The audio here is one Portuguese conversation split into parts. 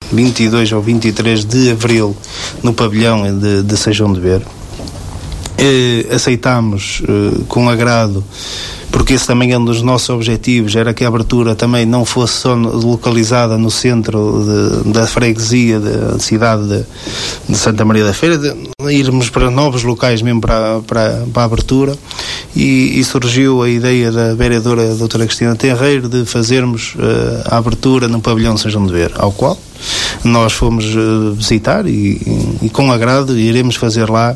22 ou 23 de abril no pavilhão de Sejão de Ver. Aceitámos com agrado, porque esse também é um dos nossos objetivos, era que a abertura também não fosse só localizada no centro da freguesia da cidade de Santa Maria da Feira, de irmos para novos locais mesmo para a abertura, e surgiu a ideia da vereadora doutora Cristina Tenreiro de fazermos a abertura no pavilhão de Sejão de Ver, ao qual nós fomos visitar e com agrado iremos fazer lá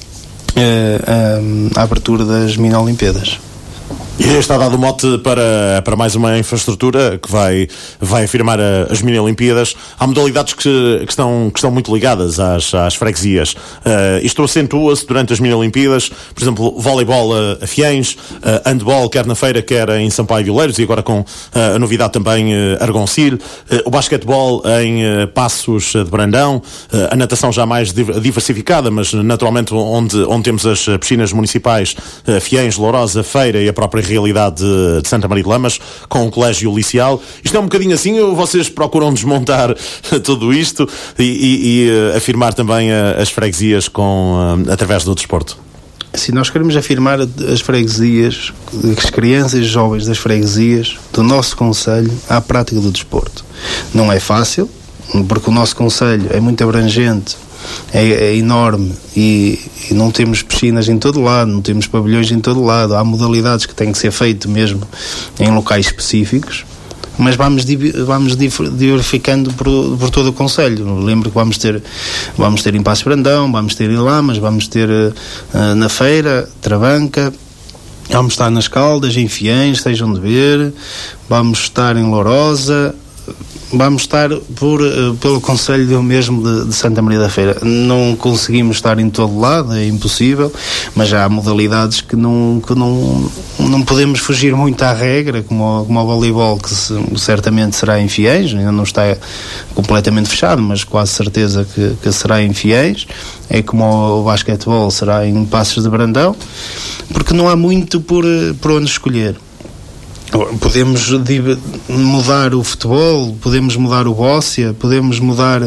a abertura das mini-olimpíadas. E está dado o mote para mais uma infraestrutura que vai afirmar as mini-olimpíadas. Há modalidades que estão muito ligadas às freguesias. Isto acentua-se durante as mini-olimpíadas, por exemplo, voleibol a Fiens, handball quer na Feira, quer em Sampaio de Oleiros, e agora com a novidade também Argoncilho, o basquetebol em Passos de Brandão, a natação já mais diversificada, mas naturalmente onde temos as piscinas municipais, Fiens, Lourosa, Feira e a própria realidade de Santa Maria de Lamas, com o colégio liceal. Isto é um bocadinho assim, ou vocês procuram desmontar tudo isto e afirmar também as freguesias através do desporto? Assim, nós queremos afirmar as freguesias, as crianças e jovens das freguesias do nosso concelho à prática do desporto. Não é fácil, porque o nosso concelho é muito abrangente, é enorme e não temos piscinas em todo lado, não temos pavilhões em todo lado, há modalidades que têm que ser feitas mesmo em locais específicos, mas vamos diversificando por todo o concelho. Lembro que vamos ter em Passos Brandão, vamos ter em Lamas, vamos ter na Feira, Trabanca, vamos estar nas Caldas, em Fiens, Sejam de Ver, vamos estar em Lourosa, vamos estar pelo concelho mesmo de Santa Maria da Feira. Não conseguimos estar em todo lado, é impossível, mas já há modalidades que não podemos fugir muito à regra, como o voleibol, que certamente será em Fiens, ainda não está completamente fechado, mas quase certeza que será em Fiens, é como o basquetebol será em Passos de Brandão, porque não há muito por onde escolher. Podemos mudar o futebol, podemos mudar o bóssia, podemos mudar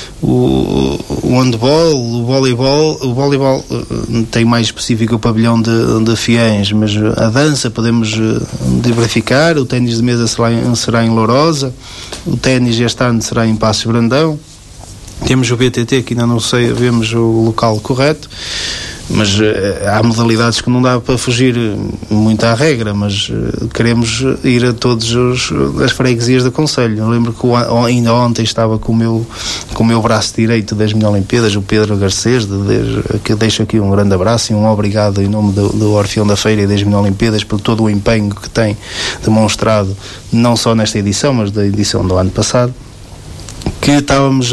o handball, o voleibol. O voleibol tem mais específico o pavilhão de Fiens, mas a dança podemos diversificar. O ténis de mesa será em Lourosa, o ténis este ano será em Passos Brandão. Temos o BTT, que ainda não sabemos o local correto, mas há modalidades que não dá para fugir muito à regra, mas queremos ir a todas as freguesias do concelho. Eu lembro que ainda ontem estava com o meu braço direito das mini-olimpíadas, o Pedro Garcês, que deixo aqui um grande abraço e um obrigado em nome do Orfeão da Feira e das mini-olimpíadas por todo o empenho que tem demonstrado, não só nesta edição, mas da edição do ano passado. Que estávamos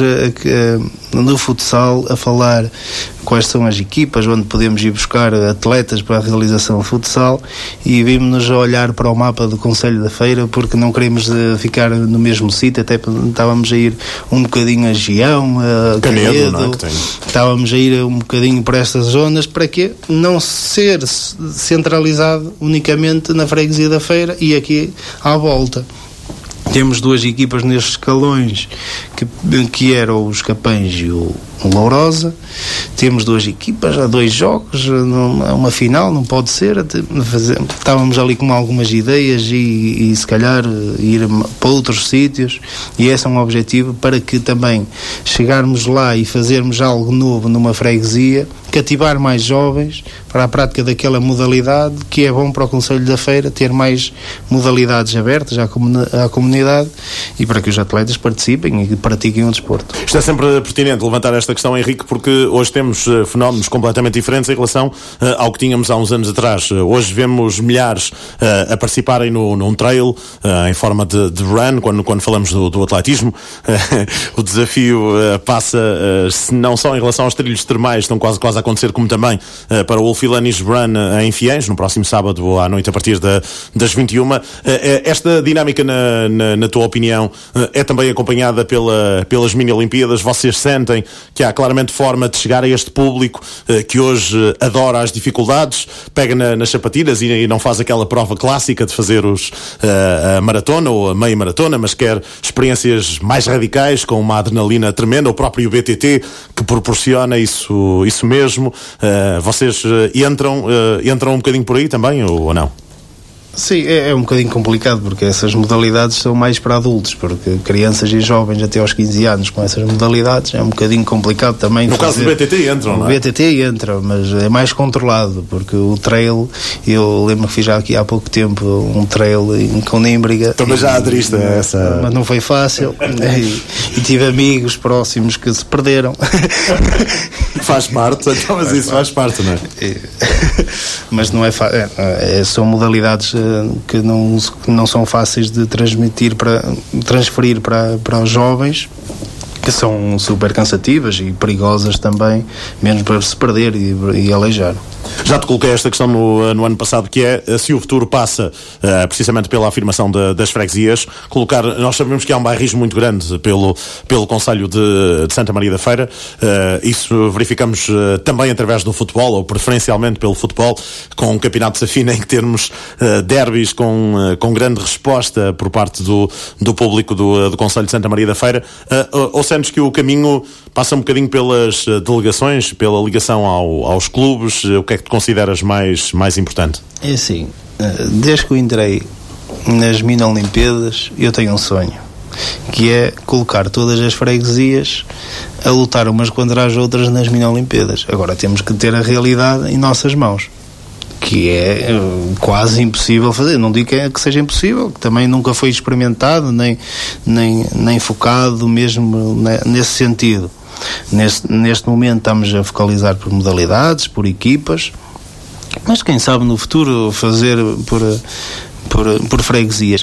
no futsal a falar quais são as equipas onde podemos ir buscar atletas para a realização do futsal, e vimos-nos a olhar para o mapa do Concelho da Feira, porque não queremos ficar no mesmo sítio, até estávamos a ir um bocadinho a Gião, a Canedo, estávamos a ir um bocadinho para estas zonas, para que não ser centralizado unicamente na freguesia da Feira e aqui à volta. Temos duas equipas nestes escalões, que eram os Capães e o Lourosa. Temos duas equipas, há 2 jogos, uma final, não pode ser. Estávamos ali com algumas ideias e se calhar ir para outros sítios, e esse é um objetivo, para que também chegarmos lá e fazermos algo novo numa freguesia, cativar mais jovens para a prática daquela modalidade, que é bom para o Concelho da Feira ter mais modalidades abertas à comunidade, e para que os atletas participem e pratiquem o desporto. Isto é sempre pertinente levantar esta questão, Henrique, porque hoje temos fenómenos completamente diferentes em relação ao que tínhamos há uns anos atrás. Hoje vemos milhares a participarem num trail em forma de run, quando falamos do atletismo. O desafio passa, não só em relação aos trilhos termais, estão quase a acontecer, como também para o Wolfilanis Run em Fiens, no próximo sábado à noite, a partir das 21. Esta dinâmica, na tua opinião, é também acompanhada pelas mini-olimpíadas? Vocês sentem que há claramente forma de chegar a este público que hoje adora as dificuldades, pega nas sapatilhas e não faz aquela prova clássica de fazer a maratona ou a meia maratona, mas quer experiências mais radicais, com uma adrenalina tremenda, o próprio BTT que proporciona isso mesmo. Vocês entram um bocadinho por aí também, ou não? Sim, é um bocadinho complicado, porque essas modalidades são mais para adultos, porque crianças e jovens até aos 15 anos com essas modalidades é um bocadinho complicado também. No caso do BTT entram, não é? O BTT entra, mas é mais controlado, porque o trail, eu lembro que fiz já aqui há pouco tempo um trail com Nímbriga. Também já aderiste a essa... Mas não foi fácil, e tive amigos próximos que se perderam. Faz parte, então, mas isso faz parte, não é? Mas não é fácil, são modalidades que não são fáceis de transferir para os jovens, que são super cansativas e perigosas também, mesmo para se perder e aleijar. Já te coloquei esta questão no ano passado, que é se o futuro passa precisamente pela afirmação das freguesias, nós sabemos que há um bairrismo muito grande pelo concelho de Santa Maria da Feira, isso verificamos também através do futebol, ou preferencialmente pelo futebol, com um campeonato desafio em que termos derbys com grande resposta por parte do público do concelho de Santa Maria da Feira, ou sentes que o caminho passa um bocadinho pelas delegações, pela ligação aos clubes? O que é que tu consideras mais importante? É assim, desde que eu entrei nas Mini-Olimpíadas, eu tenho um sonho, que é colocar todas as freguesias a lutar umas contra as outras nas Mini-Olimpíadas. Agora temos que ter a realidade em nossas mãos, que é quase impossível fazer. Não digo que seja impossível, que também nunca foi experimentado nem focado mesmo nesse sentido. Neste momento estamos a focalizar por modalidades, por equipas, mas quem sabe no futuro fazer por freguesias.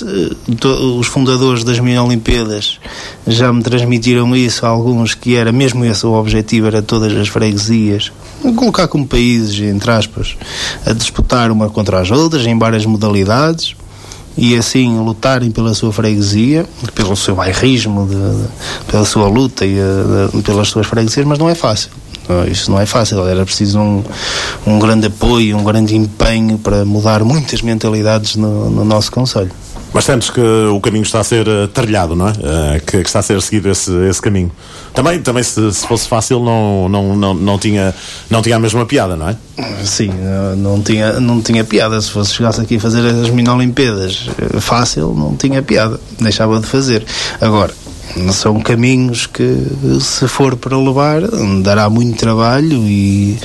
Os fundadores das Mini-Olimpíadas já me transmitiram isso, alguns, que era mesmo esse o objetivo, era todas as freguesias colocar como países, entre aspas, a disputar uma contra as outras em várias modalidades, e assim lutarem pela sua freguesia, pelo seu bairrismo, pela sua luta e pelas suas freguesias, mas não é fácil. Isso não é fácil, era preciso um grande apoio, um grande empenho para mudar muitas mentalidades no nosso concelho. Mas sentes que o caminho está a ser trilhado, não é? Que está a ser seguido esse caminho. Também se fosse fácil não tinha a mesma piada, não é? Sim, não tinha piada. Se chegasse aqui a fazer as Mini-Olimpíadas fácil, não tinha piada, deixava de fazer. Agora, são caminhos que, se for para levar, dará muito trabalho, e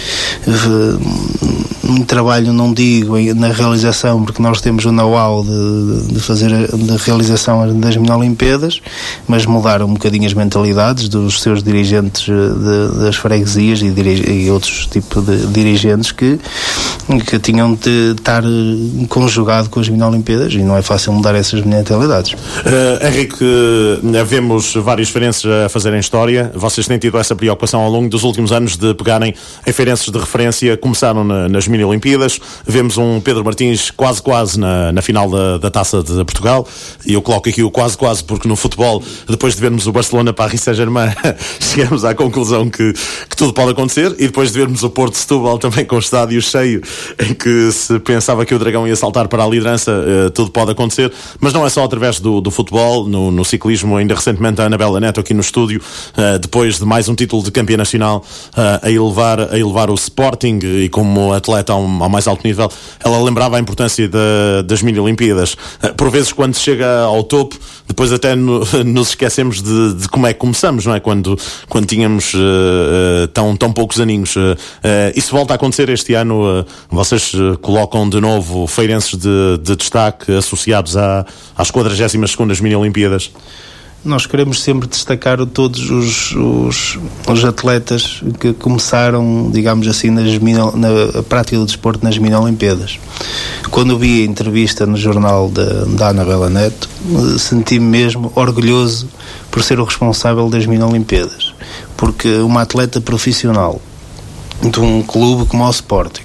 muito trabalho, não digo na realização, porque nós temos o know-how de realização das Mini-Olimpíadas, mas mudar um bocadinho as mentalidades dos seus dirigentes das freguesias e outros tipos de dirigentes que tinham de estar conjugado com as Mini-Olimpíadas, e não é fácil mudar essas mentalidades. Henrique, vemos vários feirenses a fazerem história. Vocês têm tido essa preocupação ao longo dos últimos anos de pegarem em feirenses de referência. Começaram nas Mini-Olimpíadas. Vemos um Pedro Martins quase na final da Taça de Portugal, e eu coloco aqui o quase porque no futebol, depois de vermos o Barcelona Paris Saint-Germain, chegamos à conclusão que tudo pode acontecer, e depois de vermos o Porto Setúbal também com o estádio cheio, em que se pensava que o Dragão ia saltar para a liderança, tudo pode acontecer. Mas não é só através do futebol. No ciclismo, ainda recentemente a Anabela Neto aqui no estúdio, depois de mais um título de campeã nacional, a elevar o Sporting, e como atleta ao mais alto nível, ela lembrava a importância das Mini-Olimpíadas. Por vezes, quando se chega ao topo, depois até nos esquecemos de como é que começamos, não é? Quando tínhamos tão poucos aninhos. Isso volta a acontecer este ano. Vocês colocam de novo feirenses de destaque associados às 42ª Mini-Olimpíadas? Nós queremos sempre destacar todos os atletas que começaram, digamos assim, na prática do desporto nas Mini-Olimpíadas. Quando vi a entrevista no jornal da Anabela Neto, senti-me mesmo orgulhoso por ser o responsável das Mini-Olimpíadas, porque uma atleta profissional de um clube como o Sporting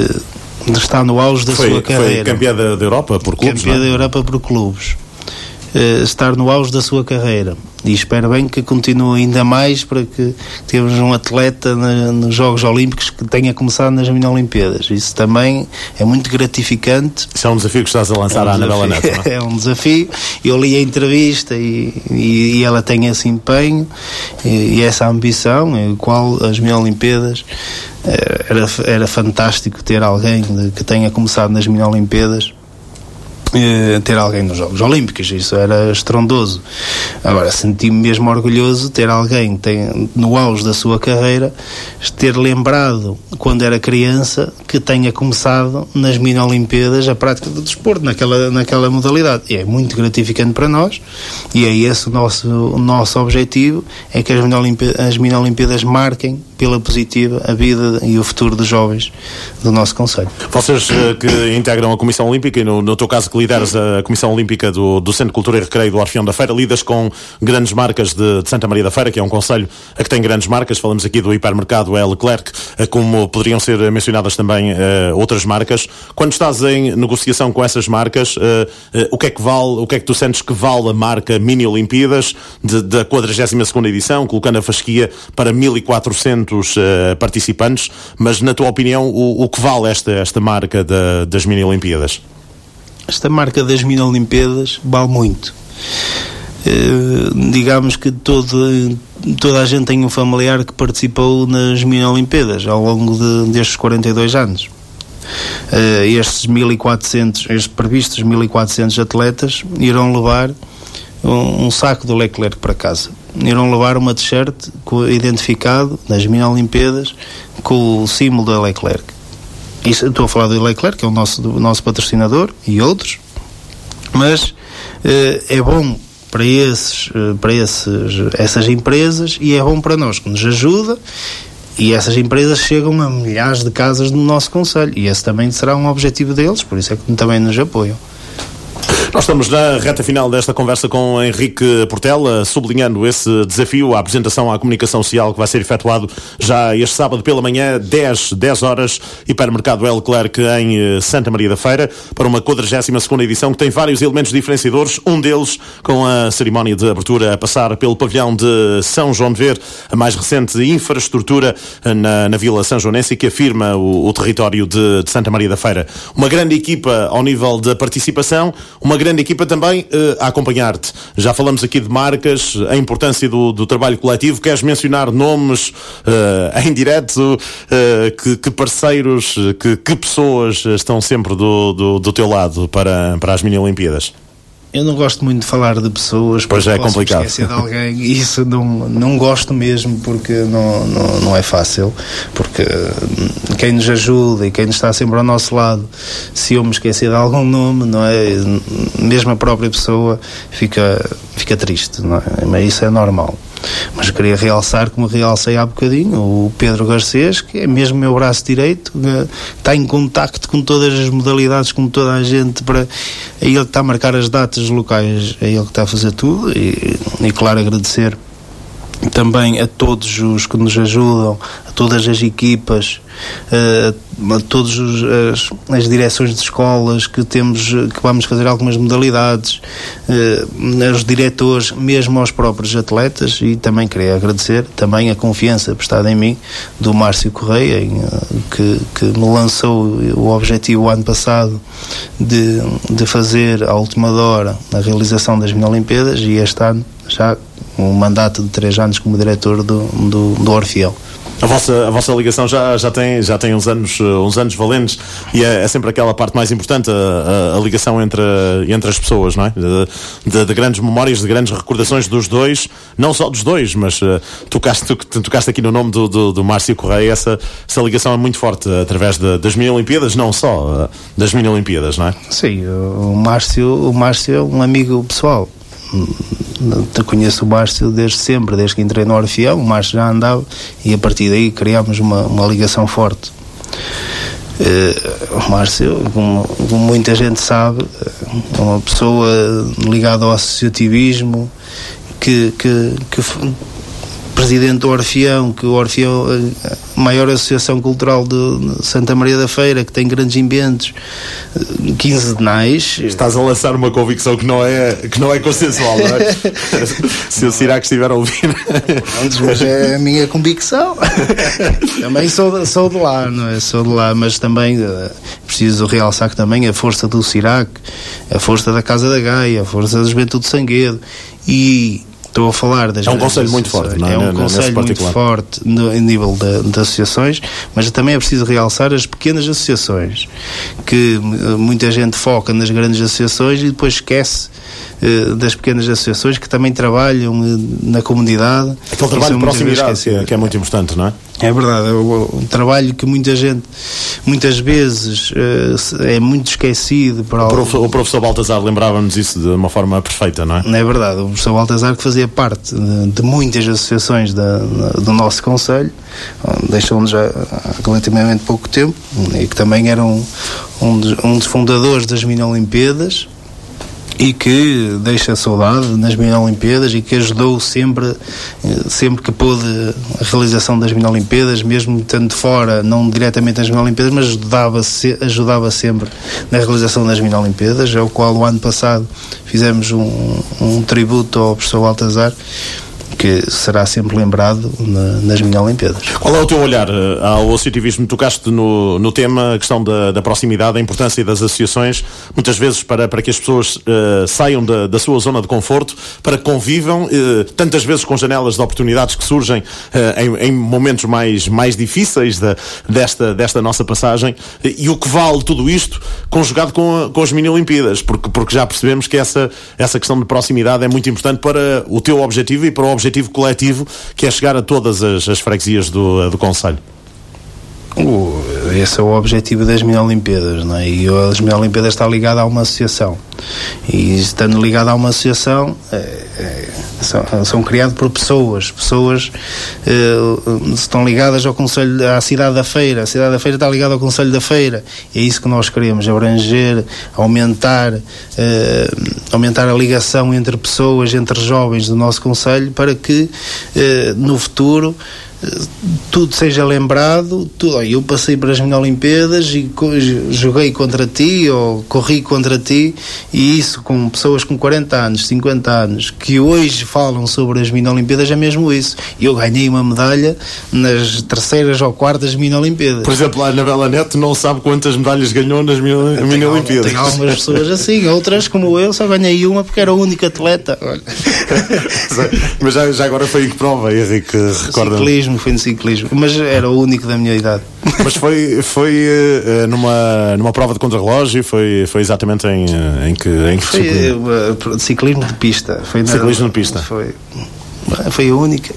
está no auge da sua carreira. Foi campeã da Europa por clubes, campeã da Europa por clubes. estar no auge da sua carreira. E espero bem que continue ainda mais para que temos um atleta nos Jogos Olímpicos que tenha começado nas Mini-Olimpíadas. Isso também é muito gratificante. Isso é um desafio que estás a lançar à Anabela Neto, não é? É um desafio. Eu li a entrevista e ela tem esse empenho e essa ambição, o qual as Mini-Olimpíadas era fantástico ter alguém que tenha começado nas Mini-Olimpíadas, ter alguém nos Jogos Olímpicos, isso era estrondoso. Agora, senti-me mesmo orgulhoso de ter alguém que tem, no auge da sua carreira, ter lembrado, quando era criança, que tenha começado nas Mini-Olimpíadas a prática do desporto, naquela modalidade. E é muito gratificante para nós, e é esse o nosso objetivo, é que as Mini-Olimpíadas marquem pela positiva a vida e o futuro dos jovens do nosso concelho. Vocês que integram a Comissão Olímpica, e no teu caso que lideras a Comissão Olímpica do Centro de Cultura e Recreio do Orfeão da Feira, lidas com grandes marcas de Santa Maria da Feira, que é um concelho a que tem grandes marcas. Falamos aqui do hipermercado El Leclerc, como poderiam ser mencionadas também outras marcas. Quando estás em negociação com essas marcas, o que é que tu sentes que vale a marca Mini Olimpíadas da 42ª edição, colocando a fasquia para 1400 participantes, mas na tua opinião o que vale esta marca das Mini Olimpíadas? Esta marca das Mini-Olimpíadas vale muito. Digamos que toda a gente tem um familiar que participou nas Mini-Olimpíadas ao longo destes 42 anos. Estes previstos 1.400 atletas irão levar um saco do Leclerc para casa. Irão levar uma t-shirt identificado das Mini-Olimpíadas com o símbolo da Leclerc. Isso, estou a falar do Leclerc, que é o nosso patrocinador, e outros, mas é bom para essas empresas, e é bom para nós, que nos ajuda, e essas empresas chegam a milhares de casas no nosso concelho, e esse também será um objetivo deles, por isso é que também nos apoiam. Nós estamos na reta final desta conversa com Henrique Portela, sublinhando esse desafio, a apresentação à comunicação social que vai ser efetuado já este sábado pela manhã, 10 horas, hipermercado El Leclerc em Santa Maria da Feira, para uma 42ª edição que tem vários elementos diferenciadores, um deles com a cerimónia de abertura a passar pelo pavilhão de São João de Ver, a mais recente infraestrutura na Vila São Joanense, que afirma o território de Santa Maria da Feira. Uma grande equipa ao nível da participação, uma grande equipa também a acompanhar-te. Já falamos aqui de marcas, a importância do trabalho coletivo. Queres mencionar nomes em direto? Que parceiros, que pessoas estão sempre do teu lado para as Mini-Olimpíadas? Eu não gosto muito de falar de pessoas, pois é complicado. Esquecer de alguém, e isso não gosto mesmo, porque não é fácil, porque quem nos ajuda e quem está sempre ao nosso lado, se eu me esquecer de algum nome, não é? Mesmo a própria pessoa fica triste, não é? Mas isso é normal. Mas queria realçar, como realcei há bocadinho, o Pedro Garcês, que é mesmo meu braço direito, está em contacto com todas as modalidades, com toda a gente, é ele que está a marcar as datas locais, é ele que está a fazer tudo, e claro, agradecer também a todos os que nos ajudam, a todas as equipas, a todas as direções de escolas que vamos fazer algumas modalidades, aos diretores, mesmo aos próprios atletas, e também queria agradecer também a confiança prestada em mim do Márcio Correia, que me lançou o objetivo o ano passado de fazer à última hora a realização das Mini-Olimpíadas, e este ano já um mandato de 3 anos como diretor do Orfeão. A vossa ligação já tem uns anos valentes, e é sempre aquela parte mais importante, a ligação entre as pessoas, não é? De grandes memórias, de grandes recordações dos dois, não só dos dois, mas tocaste aqui no nome do Márcio Correia. Essa ligação é muito forte através das Mini-Olimpíadas, não só das Mini-Olimpíadas, não é? Sim, o Márcio é um amigo pessoal. Eu conheço o Márcio desde sempre, desde que entrei no Orfeão. O Márcio já andava, e a partir daí criámos uma ligação forte. O Márcio, como muita gente sabe, é uma pessoa ligada ao associativismo, que presidente do Orfeão, que o Orfeão, a maior associação cultural de Santa Maria da Feira, que tem grandes inventos quinzenais. Estás a lançar uma convicção que não é consensual, não é? Se o Cirac estiver a ouvir. Mas é a minha convicção. Também sou de lá, não é? Sou de lá, mas também preciso realçar que também a força do Cirac, a força da Casa da Gaia, a força da Juventude de Sanguedo, e estou a falar das... É um conselho muito forte, não é? É um conselho muito forte em nível de associações, mas também é preciso realçar as pequenas associações, que muita gente foca nas grandes associações e depois esquece das pequenas associações que também trabalham na comunidade. Aquele trabalho de proximidade que é muito importante, não é? É verdade, o trabalho que muita gente, muitas vezes, é muito esquecido. O professor Baltazar lembrava-nos isso de uma forma perfeita, não é? É verdade, o professor Baltazar, que fazia parte de muitas associações do nosso concelho, deixou-nos há relativamente pouco tempo, e que também era um dos fundadores das Mini-Olimpíadas, e que deixa saudade nas Mini-Olimpíadas e que ajudou sempre que pôde a realização das Mini-Olimpíadas, mesmo estando fora, não diretamente nas Mini-Olimpíadas, mas ajudava sempre na realização das Mini-Olimpíadas, ao qual o ano passado fizemos um tributo ao professor Baltazar, que será sempre lembrado nas Mini-Olimpíadas. Qual é o teu olhar ao associativismo? Tocaste no tema, a questão da proximidade, a importância das associações, muitas vezes para que as pessoas saiam da sua zona de conforto, para que convivam, tantas vezes com janelas de oportunidades que surgem em momentos mais difíceis desta nossa passagem, e o que vale tudo isto conjugado com as Mini-Olimpíadas, porque já percebemos que essa questão de proximidade é muito importante para o teu objetivo e para o objetivo coletivo, que é chegar a todas as freguesias do concelho. Esse é o objetivo das Mini-Olimpíadas, não é? E as Mini-Olimpíadas está ligada a uma associação, e estando ligada a uma associação são criadas por pessoas estão ligadas ao Conselho, à Cidade da Feira. A Cidade da Feira está ligada ao Conselho da Feira, e é isso que nós queremos, abranger, aumentar a ligação entre pessoas, entre jovens do nosso Conselho, para que no futuro tudo seja lembrado. Eu passei para as Mini-Olimpíadas e joguei contra ti ou corri contra ti, e isso com pessoas com 40 anos, 50 anos, que hoje falam sobre as Mini-Olimpíadas, é mesmo isso. Eu ganhei uma medalha nas terceiras ou quartas Mini-Olimpíadas. Por exemplo, a Anabela Neto não sabe quantas medalhas ganhou nas Mini-Olimpíadas. Tem algumas pessoas assim, outras como eu só ganhei uma porque era o único atleta. Mas já agora foi em que prova, Henrique? Recorda-me. Foi no ciclismo, mas era o único da minha idade. Mas foi numa prova de contrarrelógio? Foi exatamente em que foi ciclismo de pista. Ciclismo de pista. Foi a única.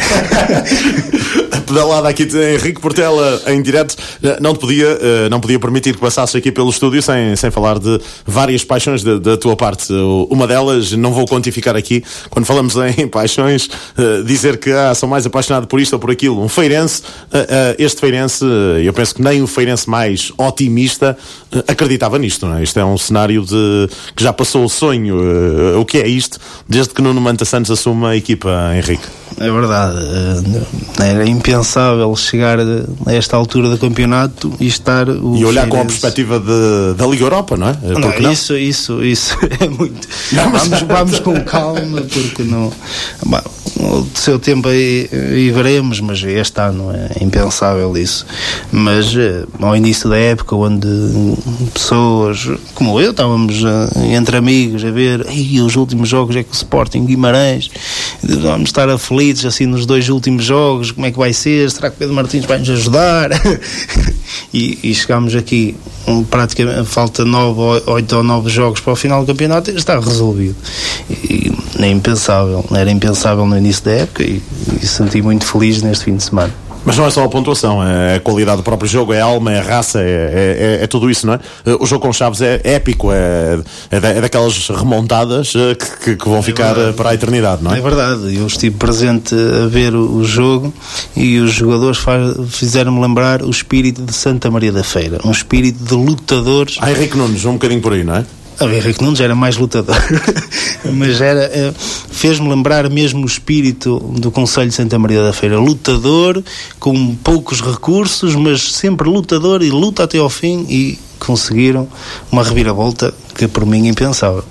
Pedalada aqui de Henrique Portela em direto. Não podia permitir que passasses aqui pelo estúdio sem falar de várias paixões da tua parte. Uma delas, não vou quantificar aqui, quando falamos em paixões, dizer que sou mais apaixonado por isto ou por aquilo. Um feirense, este feirense, eu penso que nem o feirense mais otimista acreditava nisto, não é? Isto é um cenário que já passou o sonho. O que é isto? Desde que Nuno Manta Santos assume a equipa, Henrique. É verdade, era impensável chegar a esta altura do campeonato e estar e olhar com a perspectiva da Liga Europa, não é? Não? Isso é muito. Vamos com calma, porque não. O seu tempo aí veremos, mas este ano é impensável isso. Mas ao início da época, onde pessoas como eu estávamos entre amigos a ver os últimos jogos é que o Sporting Guimarães, vamos estar aflitos assim nos dois últimos jogos, como é que vai ser? Será que Pedro Martins vai nos ajudar? e chegámos aqui, praticamente falta 8 ou 9 jogos para o final do campeonato e está resolvido. E era impensável no início da época, e senti muito feliz neste fim de semana. Mas não é só a pontuação, é a qualidade do próprio jogo, é a alma, é a raça, é tudo isso, não é? O jogo com Chaves é épico, é daquelas remontadas que vão ficar para a eternidade, não é? É verdade, eu estive presente a ver o jogo e os jogadores fizeram-me lembrar o espírito de Santa Maria da Feira, um espírito de lutadores. Henrique Nunes, um bocadinho por aí, não é? O Henrique Nunes era mais lutador, mas fez-me lembrar mesmo o espírito do Concelho de Santa Maria da Feira, lutador, com poucos recursos, mas sempre lutador e luta até ao fim, e conseguiram uma reviravolta que por mim impensável.